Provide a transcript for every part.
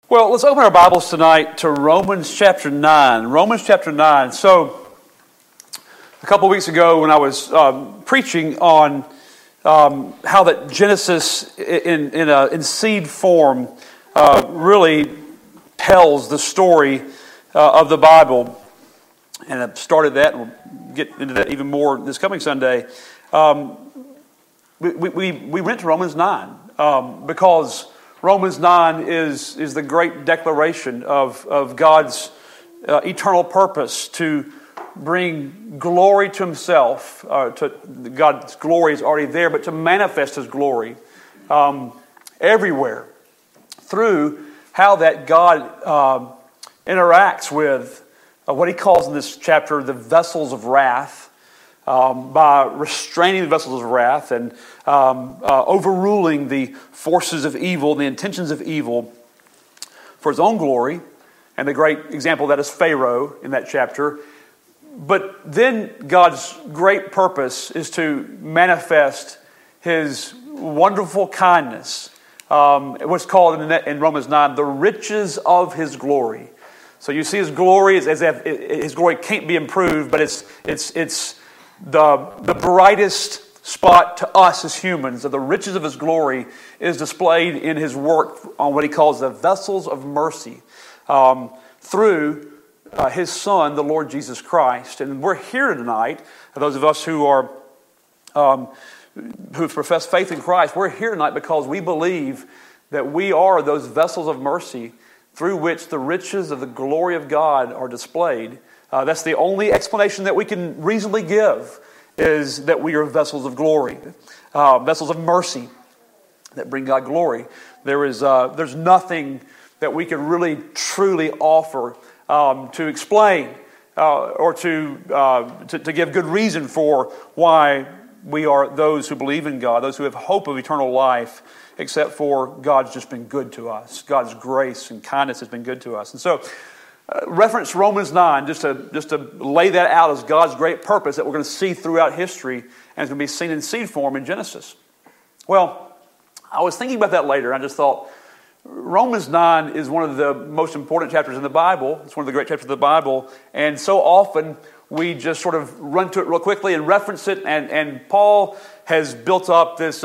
Well, let's open our Bibles tonight to Romans chapter 9. Romans chapter 9. So, a couple of weeks ago when I was preaching on how that Genesis in seed form really tells the story of the Bible, and I've started that, and we'll get into that even more this coming Sunday. We went to Romans 9 because Romans 9 is the great declaration of God's eternal purpose to bring glory to Himself. God's glory is already there, but to manifest His glory everywhere through how that God interacts with what He calls in this chapter the vessels of wrath, by restraining the vessels of wrath and overruling the forces of evil, the intentions of evil for His own glory. And the great example of that is Pharaoh in that chapter. But then God's great purpose is to manifest His wonderful kindness. What's called in Romans 9, the riches of His glory. So you see His glory as if His glory can't be improved, but it's the brightest spot to us as humans, that the riches of His glory is displayed in His work on what He calls the vessels of mercy through His Son, the Lord Jesus Christ. And we're here tonight, those of us who've professed faith in Christ, we're here tonight because we believe that we are those vessels of mercy through which the riches of the glory of God are displayed. That's the only explanation that we can reasonably give, is that we are vessels of glory, vessels of mercy that bring God glory. There's nothing that we can really truly offer to explain or to give good reason for why we are those who believe in God, those who have hope of eternal life, except for God's just been good to us. God's grace and kindness has been good to us. And so, reference Romans 9, just to lay that out as God's great purpose that we're going to see throughout history, and it's going to be seen in seed form in Genesis. Well, I was thinking about that later, and I just thought, Romans 9 is one of the most important chapters in the Bible. It's one of the great chapters of the Bible, and so often we just sort of run to it real quickly and reference it, and Paul has built up this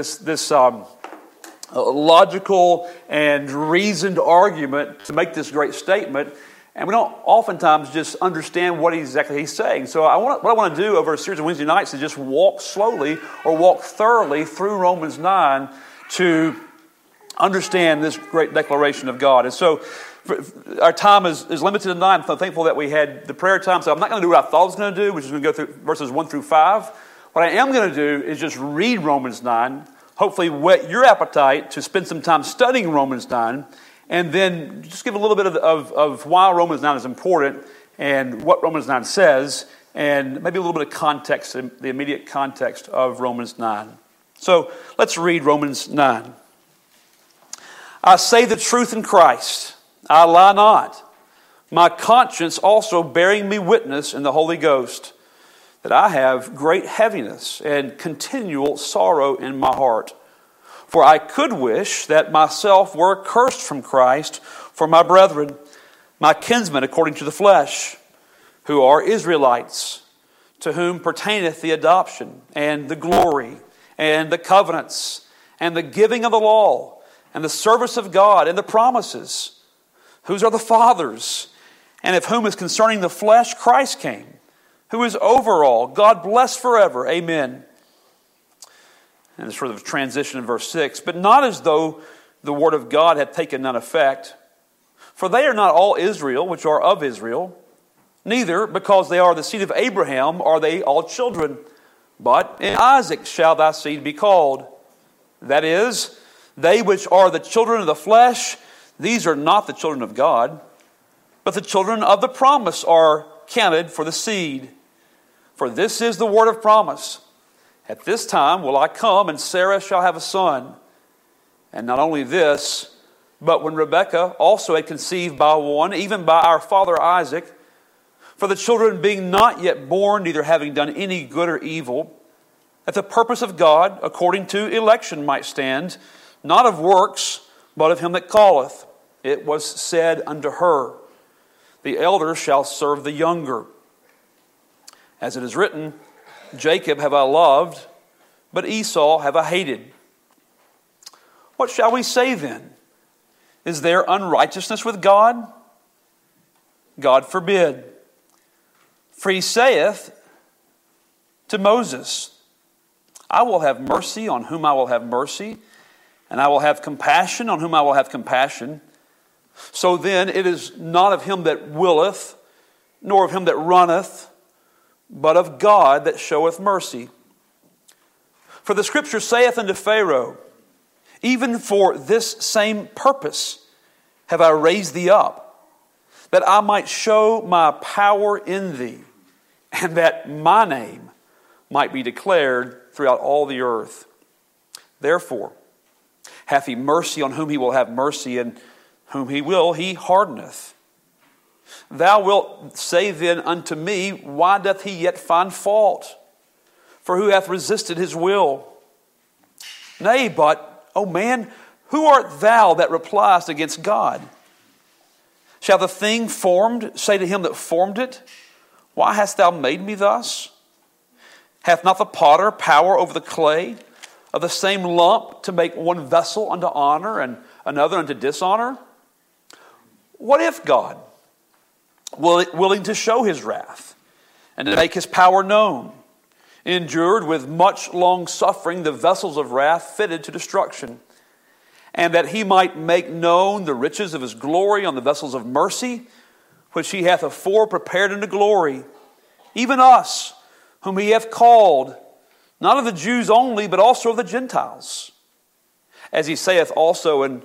logical and reasoned argument to make this great statement, and we don't oftentimes just understand what exactly he's saying. So what I want to do over a series of Wednesday nights is just walk slowly or walk thoroughly through Romans 9 to understand this great declaration of God. And so our time is limited tonight. I'm so thankful that we had the prayer time, so I'm not going to do what I thought I was going to do, which is going to go through verses 1 through 5. What I am going to do is just read Romans 9, hopefully whet your appetite to spend some time studying Romans 9, and then just give a little bit of why Romans 9 is important and what Romans 9 says, and maybe a little bit of context, the immediate context of Romans 9. So let's read Romans 9. I say the truth in Christ, I lie not. My conscience also bearing me witness in the Holy Ghost, that I have great heaviness and continual sorrow in my heart. For I could wish that myself were accursed from Christ for my brethren, my kinsmen according to the flesh, who are Israelites, to whom pertaineth the adoption, and the glory, and the covenants, and the giving of the law, and the service of God, and the promises, whose are the fathers, and of whom is concerning the flesh Christ came, who is over all, God bless forever. Amen. And there's sort of a transition in verse 6. But not as though the word of God had taken none effect. For they are not all Israel, which are of Israel. Neither, because they are the seed of Abraham, are they all children. But in Isaac shall thy seed be called. That is, they which are the children of the flesh, these are not the children of God. But the children of the promise are counted for the seed. For this is the word of promise. At this time will I come, and Sarah shall have a son. And not only this, but when Rebekah also had conceived by one, even by our father Isaac, for the children being not yet born, neither having done any good or evil, that the purpose of God, according to election, might stand, not of works, but of him that calleth. it was said unto her, the elder shall serve the younger. As it is written, Jacob have I loved, but Esau have I hated. What shall we say then? Is there unrighteousness with God? God forbid. For he saith to Moses, I will have mercy on whom I will have mercy, and I will have compassion on whom I will have compassion. So then it is not of him that willeth, nor of him that runneth, but of God that showeth mercy. For the Scripture saith unto Pharaoh, even for this same purpose have I raised thee up, that I might show my power in thee, and that my name might be declared throughout all the earth. Therefore hath he mercy on whom he will have mercy, and whom he will, he hardeneth. Thou wilt say then unto me, why doth he yet find fault? For who hath resisted his will? Nay, but, O man, who art thou that repliest against God? Shall the thing formed say to him that formed it, why hast thou made me thus? Hath not the potter power over the clay, of the same lump to make one vessel unto honor and another unto dishonor? What if God, willing to show his wrath and to make his power known, endured with much long suffering the vessels of wrath fitted to destruction, and that he might make known the riches of his glory on the vessels of mercy, which he hath afore prepared unto glory, even us, whom he hath called, not of the Jews only, but also of the Gentiles. As he saith also in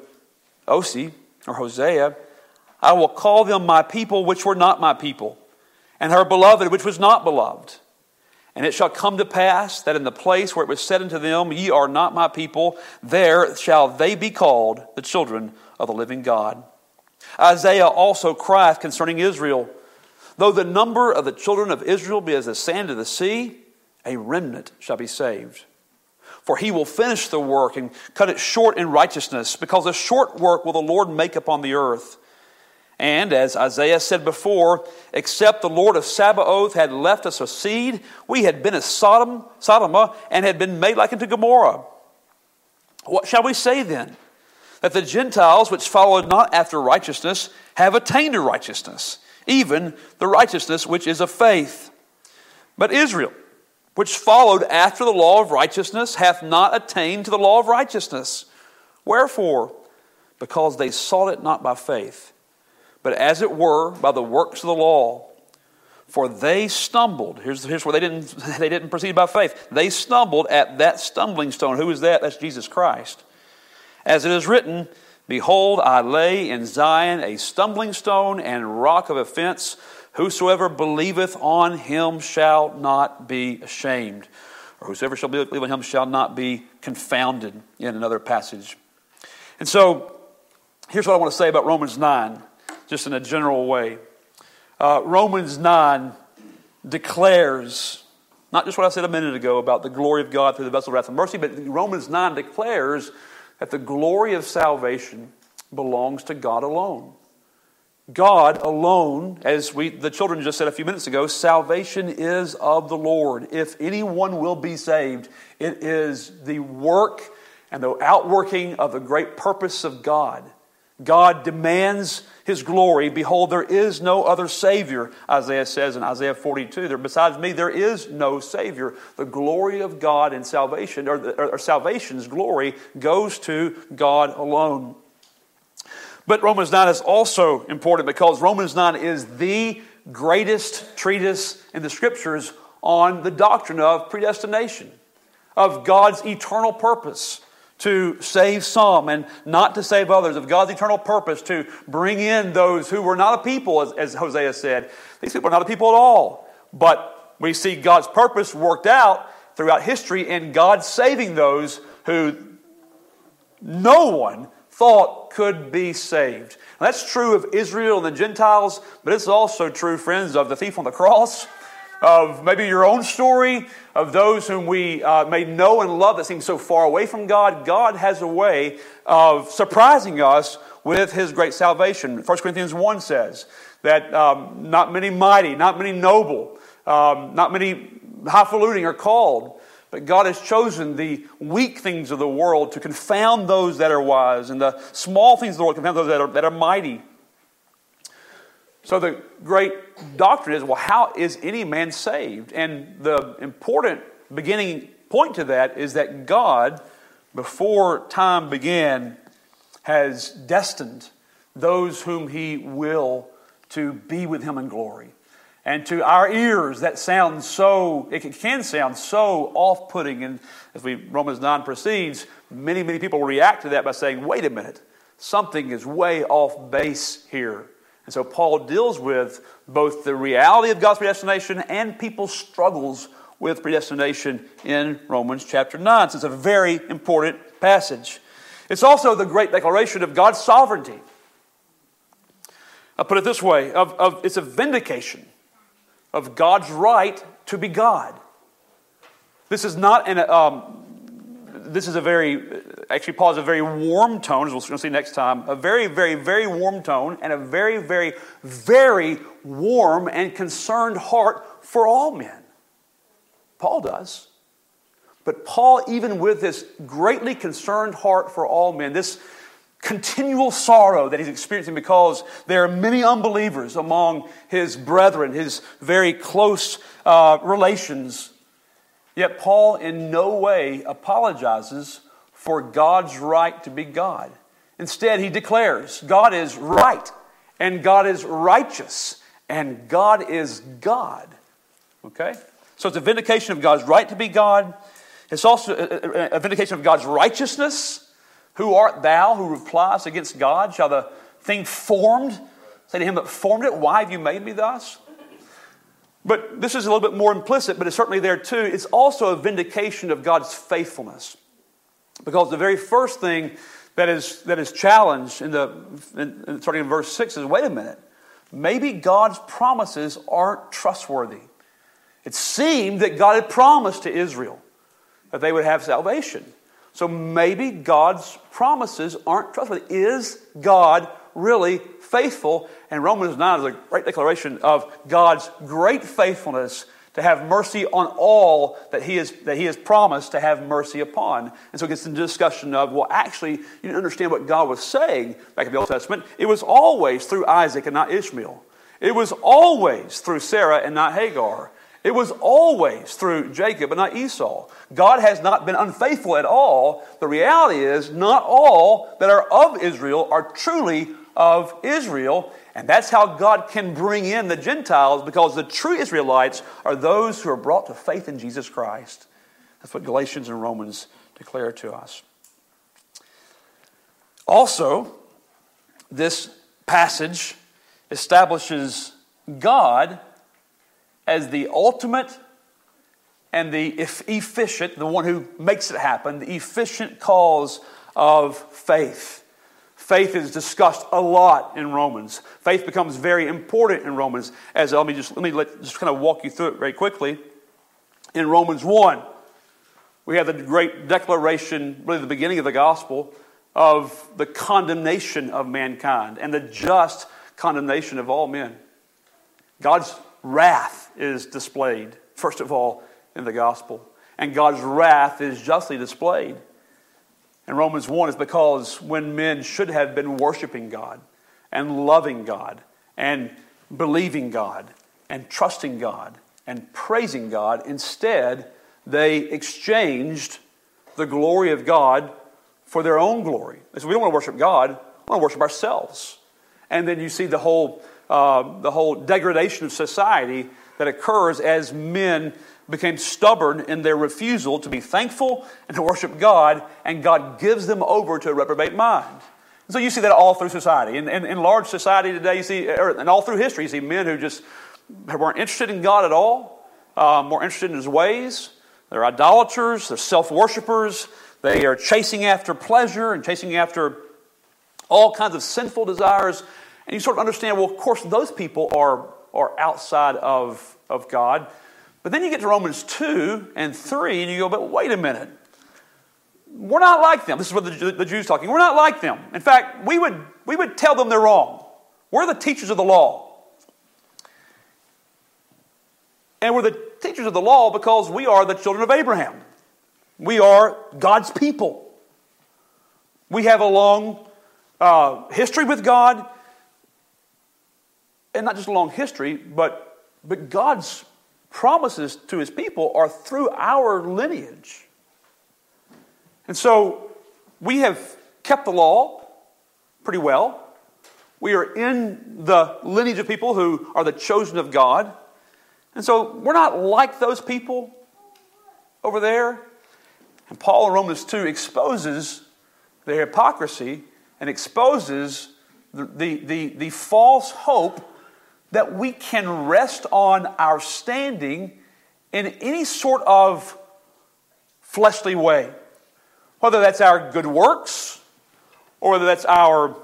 Hosea, I will call them my people which were not my people, and her beloved which was not beloved. And it shall come to pass that in the place where it was said unto them, ye are not my people, there shall they be called the children of the living God. Isaiah also crieth concerning Israel, though the number of the children of Israel be as the sand of the sea, a remnant shall be saved. For he will finish the work and cut it short in righteousness, because a short work will the Lord make upon the earth. And as Isaiah said before, except the Lord of Sabaoth had left us a seed, we had been as Sodom, and had been made like unto Gomorrah. What shall we say then? That the Gentiles which followed not after righteousness have attained to righteousness, even the righteousness which is of faith. But Israel, which followed after the law of righteousness, hath not attained to the law of righteousness. Wherefore? Because they sought it not by faith, but as it were by the works of the law. For they stumbled. Here's where they didn't proceed by faith. They stumbled at that stumbling stone. Who is that? That's Jesus Christ. As it is written, behold, I lay in Zion a stumbling stone and rock of offense. Whosoever believeth on him shall not be ashamed. Or whosoever shall believe on him shall not be confounded, in another passage. And so, here's what I want to say about Romans 9, just in a general way. Romans 9 declares, not just what I said a minute ago about the glory of God through the vessel of wrath and mercy, but Romans 9 declares that the glory of salvation belongs to God alone. God alone, as the children just said a few minutes ago, salvation is of the Lord. If anyone will be saved, it is the work and the outworking of the great purpose of God. God demands His glory. Behold, there is no other Savior, Isaiah says in Isaiah 42. Besides me, there is no Savior. The glory of God and salvation, or salvation's glory, goes to God alone. But Romans 9 is also important because Romans 9 is the greatest treatise in the Scriptures on the doctrine of predestination, of God's eternal purpose to save some and not to save others, of God's eternal purpose to bring in those who were not a people, as Hosea said. These people are not a people at all. But we see God's purpose worked out throughout history in God saving those who no one thought could be saved. Now, that's true of Israel and the Gentiles, but it's also true, friends, of the thief on the cross, of maybe your own story, of those whom we may know and love that seem so far away from God. God has a way of surprising us with his great salvation. 1 Corinthians 1 says that not many mighty, not many noble, not many highfalutin are called, but God has chosen the weak things of the world to confound those that are wise, and the small things of the world to confound those that are mighty. So the great doctrine is, well, how is any man saved? And the important beginning point to that is that God, before time began, has destined those whom He will to be with Him in glory. And to our ears, that sounds so, it can sound so off-putting. And as Romans 9 proceeds, many people react to that by saying, wait a minute, something is way off base here. And so Paul deals with both the reality of God's predestination and people's struggles with predestination in Romans chapter 9. So it's a very important passage. It's also the great declaration of God's sovereignty. I'll put it this way, it's a vindication of God's right to be God. This is not actually Paul has a very warm tone, as we're going to see next time, a very, very, very warm tone and a very, very, very warm and concerned heart for all men. Paul does. But Paul, even with this greatly concerned heart for all men, this continual sorrow that he's experiencing because there are many unbelievers among his brethren, his very close relations. Yet Paul in no way apologizes for God's right to be God. Instead, he declares God is right, and God is righteous, and God is God. Okay? So it's a vindication of God's right to be God. It's also a vindication of God's righteousness. Who art thou who replies against God? Shall the thing formed say to him that formed it, why have you made me thus? But this is a little bit more implicit, but it's certainly there too. It's also a vindication of God's faithfulness. Because the very first thing that is challenged starting in verse 6 is, wait a minute, maybe God's promises aren't trustworthy. It seemed that God had promised to Israel that they would have salvation. So maybe God's promises aren't trustworthy. Is God really faithful? And Romans 9 is a great declaration of God's great faithfulness to have mercy on all that He has promised to have mercy upon. And so it gets into discussion of, well, actually, you didn't understand what God was saying back in the Old Testament. It was always through Isaac and not Ishmael. It was always through Sarah and not Hagar. It was always through Jacob and not Esau. God has not been unfaithful at all. The reality is, not all that are of Israel are truly of Israel. And that's how God can bring in the Gentiles, because the true Israelites are those who are brought to faith in Jesus Christ. That's what Galatians and Romans declare to us. Also, this passage establishes God as the ultimate and the efficient, the one who makes it happen, the efficient cause of faith. Faith is discussed a lot in Romans. Faith becomes very important in Romans. Let me just kind of walk you through it very quickly. In Romans 1, we have the great declaration, really the beginning of the gospel, of the condemnation of mankind and the just condemnation of all men. God's wrath is displayed, first of all, in the gospel. And God's wrath is justly displayed. And Romans 1 is because when men should have been worshiping God and loving God and believing God and trusting God and praising God, instead they exchanged the glory of God for their own glory. So we don't want to worship God, we want to worship ourselves. And then you see the whole degradation of society that occurs as men became stubborn in their refusal to be thankful and to worship God, and God gives them over to a reprobate mind. And so you see that all through society. In large society today, you see, and all through history, you see men who just weren't interested in God at all, more interested in His ways. They're idolaters, they're self-worshippers, they are chasing after pleasure and chasing after all kinds of sinful desires. And you sort of understand, well, of course, those people are outside of God. But then you get to Romans 2 and 3, and you go, but wait a minute. we're not like them. This is what the Jews talking. We're not like them. In fact, we would tell them they're wrong. We're the teachers of the law. And we're the teachers of the law because we are the children of Abraham. We are God's people. We have a long history with God. And not just a long history, but God's promises to His people are through our lineage. And so we have kept the law pretty well. We are in the lineage of people who are the chosen of God. And so we're not like those people over there. And Paul in Romans 2 exposes their hypocrisy and exposes the false hope that we can rest on our standing in any sort of fleshly way. Whether that's our good works, or whether that's our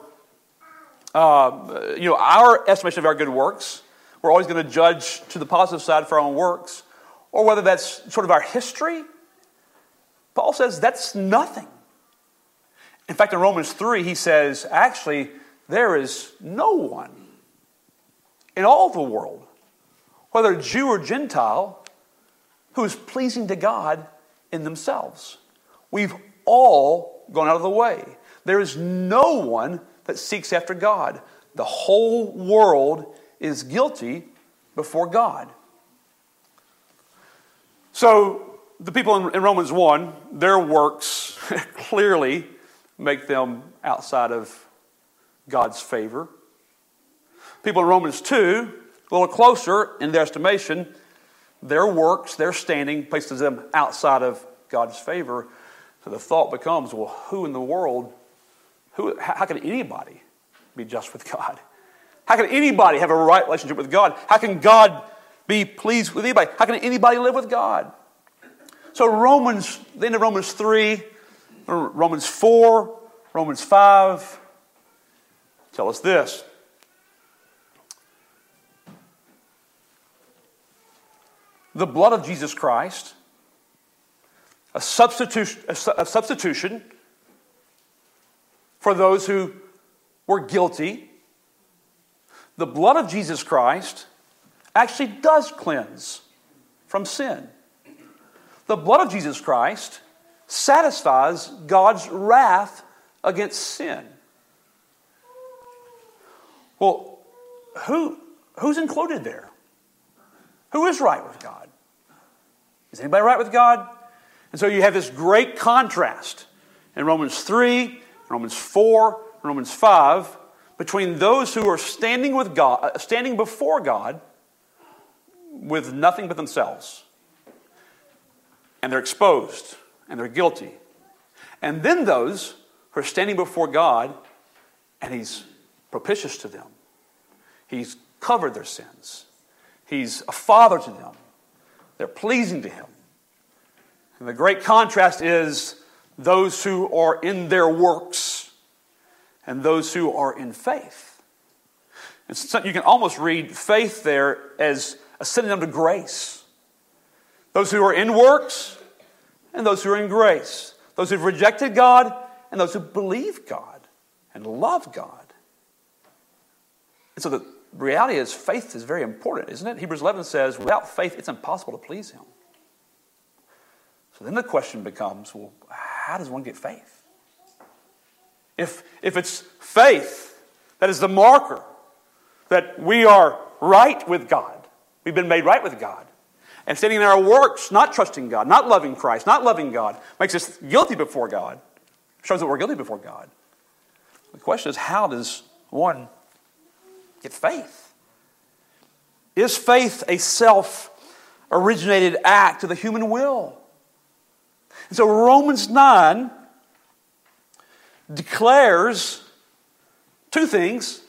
estimation of our good works. We're always going to judge to the positive side for our own works. Or whether that's sort of our history. Paul says that's nothing. In fact, in Romans 3, he says, actually, there is no one in all the world, whether Jew or Gentile, who is pleasing to God in themselves. We've all gone out of the way. There is no one that seeks after God. The whole world is guilty before God. So, the people in Romans 1, their works clearly make them outside of God's favor. People in Romans 2, a little closer in their estimation, their works, their standing places them outside of God's favor. So the thought becomes, well, who in the world, how can anybody be just with God? How can anybody have a right relationship with God? How can God be pleased with anybody? How can anybody live with God? So the end of Romans 3, Romans 4, Romans 5 tell us this. The blood of Jesus Christ, a substitution for those who were guilty. The blood of Jesus Christ actually does cleanse from sin. The blood of Jesus Christ satisfies God's wrath against sin. Well, who's included there? Who is right with God? Is anybody right with God? And so you have this great contrast in Romans 3, Romans 4, Romans 5 between those who are standing with God, standing before God with nothing but themselves. And they're exposed and they're guilty. And then those who are standing before God and He's propitious to them. He's covered their sins. He's a father to them. They're pleasing to Him. And the great contrast is those who are in their works and those who are in faith. And so you can almost read faith there as a synonym to grace. Those who are in works and those who are in grace. Those who have rejected God and those who believe God and love God. And so the reality is faith is very important, isn't it? Hebrews 11 says, without faith, it's impossible to please Him. So then the question becomes, well, how does one get faith? If it's faith that is the marker that we are right with God, we've been made right with God, and standing in our works, not trusting God, not loving Christ, not loving God, makes us guilty before God, shows that we're guilty before God. The question is, how does one get faith? Is faith a self-originated act of the human will? And so Romans 9 declares two things.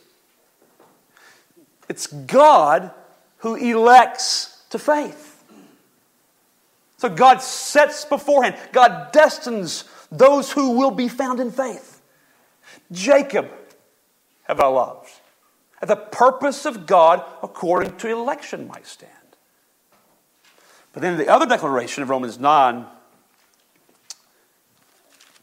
It's God who elects to faith. So God sets beforehand, God destines those who will be found in faith. Jacob have I loved, that the purpose of God according to election might stand. But then the other declaration of Romans 9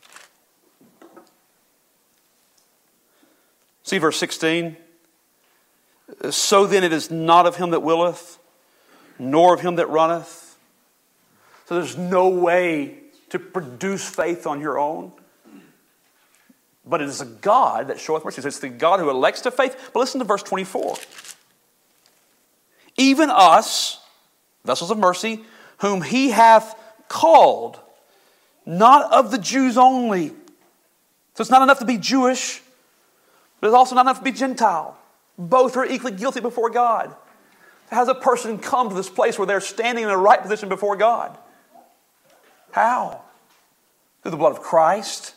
See verse 16. So then it is not of him that willeth, nor of him that runneth. So there's no way to produce faith on your own. But it is a God that showeth mercy. So it's the God who elects to faith. But listen to verse 24. Even us, vessels of mercy, whom he hath called, not of the Jews only. So it's not enough to be Jewish, but it's also not enough to be Gentile. Both are equally guilty before God. How does a person come to this place where they're standing in the right position before God? How? Through the blood of Christ.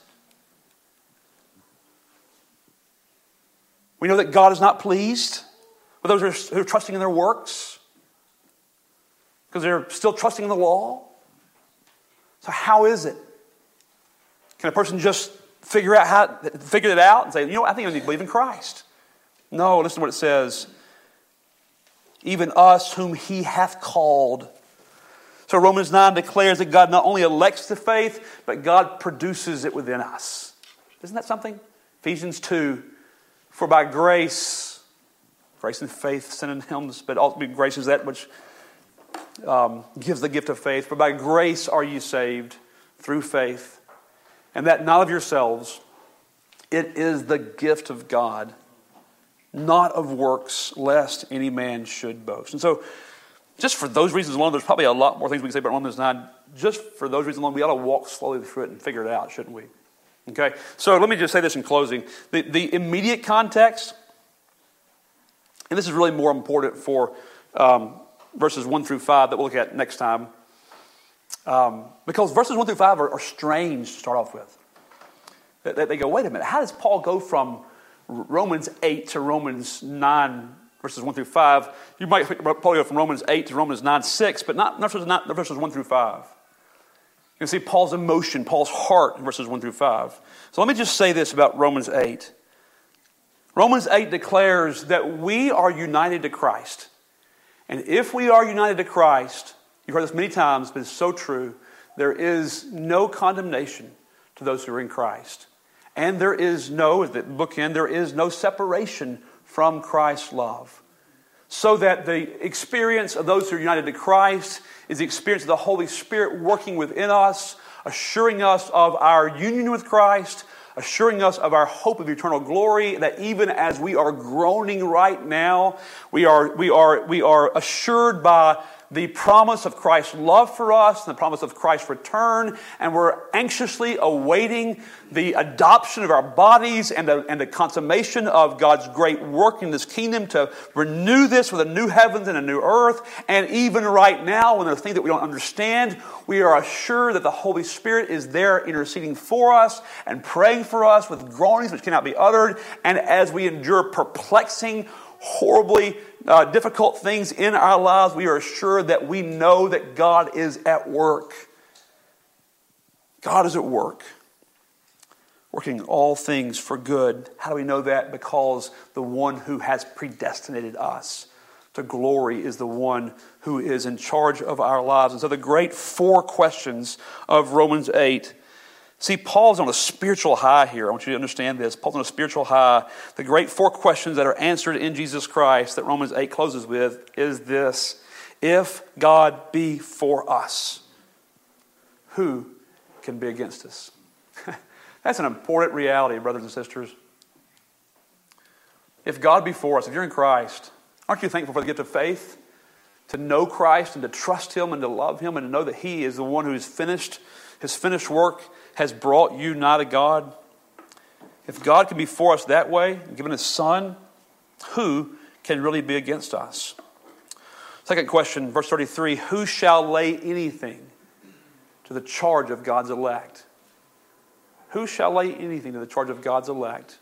We know that God is not pleased with those who are trusting in their works because they're still trusting in the law. So how is it? Can a person just figure it out and say, I think I need to believe in Christ? No, listen to what it says. Even us whom he hath called. So Romans 9 declares that God not only elects the faith, but God produces it within us. Isn't that something? Ephesians 2. For by grace and faith, synonyms, but ultimately grace is that which gives the gift of faith. For by grace are you saved through faith, and that not of yourselves. It is the gift of God, not of works, lest any man should boast. And so, just for those reasons alone, there's probably a lot more things we can say about Romans 9. Just for those reasons alone, we ought to walk slowly through it and figure it out, shouldn't we? Okay, so let me just say this in closing. The immediate context, and this is really more important for verses 1 through 5 that we'll look at next time. Because verses 1 through 5 are strange to start off with. They go, wait a minute, how does Paul go from Romans 8 to Romans 9, verses 1 through 5? You might probably go from Romans 8 to Romans 9, 6, but not verses 1 through 5. You can see Paul's emotion, Paul's heart in verses 1 through 5. So let me just say this about Romans 8. Romans 8 declares that we are united to Christ. And if we are united to Christ, you've heard this many times, but it's so true, there is no condemnation to those who are in Christ. And there is no, as the bookend, there is no separation from Christ's love. So that the experience of those who are united to Christ is the experience of the Holy Spirit working within us, assuring us of our union with Christ, assuring us of our hope of eternal glory, that even as we are groaning right now, we are assured by the promise of Christ's love for us and the promise of Christ's return, and we're anxiously awaiting the adoption of our bodies and the consummation of God's great work in this kingdom to renew this with a new heavens and a new earth. And even right now, when there's things that we don't understand, we are assured that the Holy Spirit is there interceding for us and praying for us with groanings which cannot be uttered. And as we endure perplexing, horribly difficult things in our lives, we are assured that we know that God is at work. God is at work, working all things for good. How do we know that? Because the one who has predestinated us to glory is the one who is in charge of our lives. And so the great four questions of Romans 8. See, Paul's on a spiritual high here. I want you to understand this. Paul's on a spiritual high. The great four questions that are answered in Jesus Christ that Romans 8 closes with is this. If God be for us, who can be against us? That's an important reality, brothers and sisters. If God be for us, if you're in Christ, aren't you thankful for the gift of faith? To know Christ and to trust Him and to love Him and to know that He is the one who is finished. His finished work has brought you nigh to God. If God can be for us that way, given His Son, who can really be against us? Second question, verse 33, who shall lay anything to the charge of God's elect? Who shall lay anything to the charge of God's elect?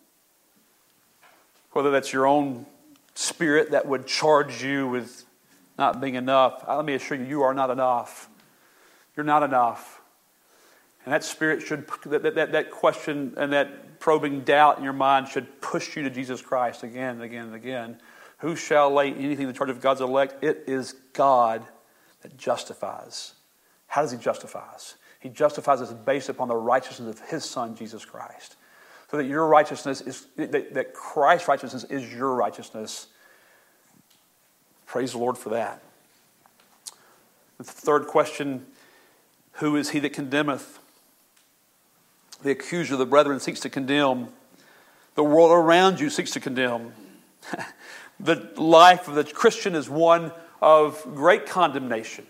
Whether that's your own spirit that would charge you with not being enough. Let me assure you, you are not enough. You're not enough. And that spirit should, that question and that probing doubt in your mind should push you to Jesus Christ again and again and again. Who shall lay anything to the charge of God's elect? It is God that justifies. How does He justify us? He justifies us based upon the righteousness of His Son, Jesus Christ. so that your righteousness is, that Christ's righteousness is your righteousness. Praise the Lord for that. The third question, who is he that condemneth? The accuser of the brethren seeks to condemn. The world around you seeks to condemn. The life of the Christian is one of great condemnation.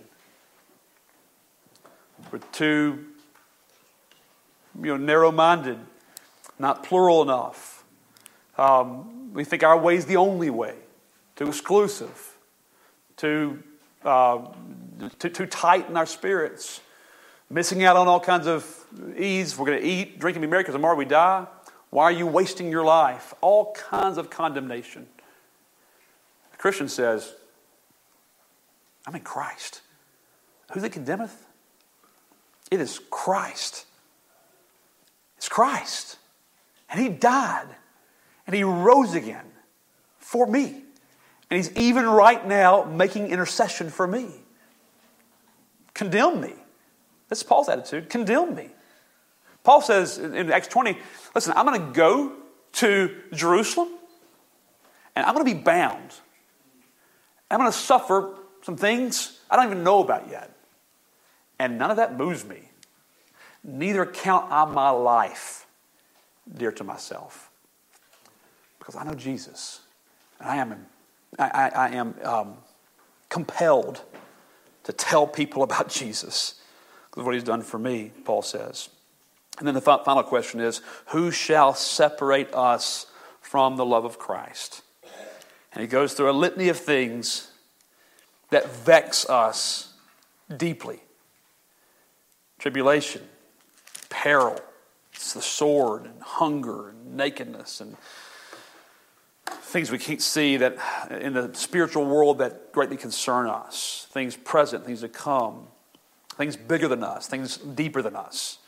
We're too narrow-minded, not plural enough. We think our way is the only way. Too exclusive. Too tight in our spirits. Missing out on all kinds of ease. We're going to eat, drink, and be merry because tomorrow we die. Why are you wasting your life? All kinds of condemnation. The Christian says, I'm in Christ. Who that condemneth? It is Christ. It's Christ. And He died. And He rose again for me. And He's even right now making intercession for me. Condemn me. That's Paul's attitude. Condemn me. Paul says in Acts 20, listen, I'm going to go to Jerusalem and I'm going to be bound. I'm going to suffer some things I don't even know about yet. And none of that moves me. Neither count I my life dear to myself. Because I know Jesus. And I am compelled to tell people about Jesus. Because of what He's done for me, Paul says. And then the final question is, who shall separate us from the love of Christ? And he goes through a litany of things that vex us deeply. Tribulation, peril, it's the sword, and hunger, and nakedness, and things we can't see that in the spiritual world that greatly concern us. Things present, things to come, things bigger than us, things deeper than us.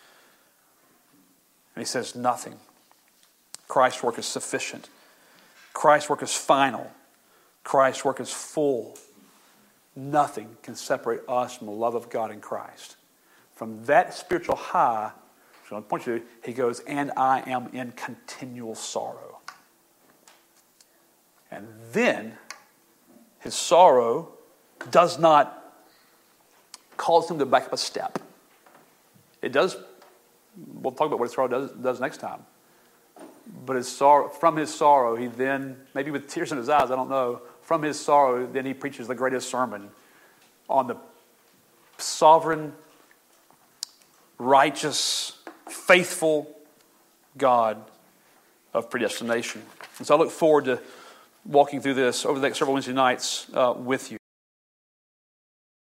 And he says nothing. Christ's work is sufficient. Christ's work is final. Christ's work is full. Nothing can separate us from the love of God in Christ. From that spiritual high, which I'm going to point you to, he goes, and I am in continual sorrow. And then his sorrow does not cause him to back up a step. It does. We'll talk about what his sorrow does next time. But from his sorrow, he then, maybe with tears in his eyes, I don't know, from his sorrow, then he preaches the greatest sermon on the sovereign, righteous, faithful God of predestination. And so I look forward to walking through this over the next several Wednesday nights with you.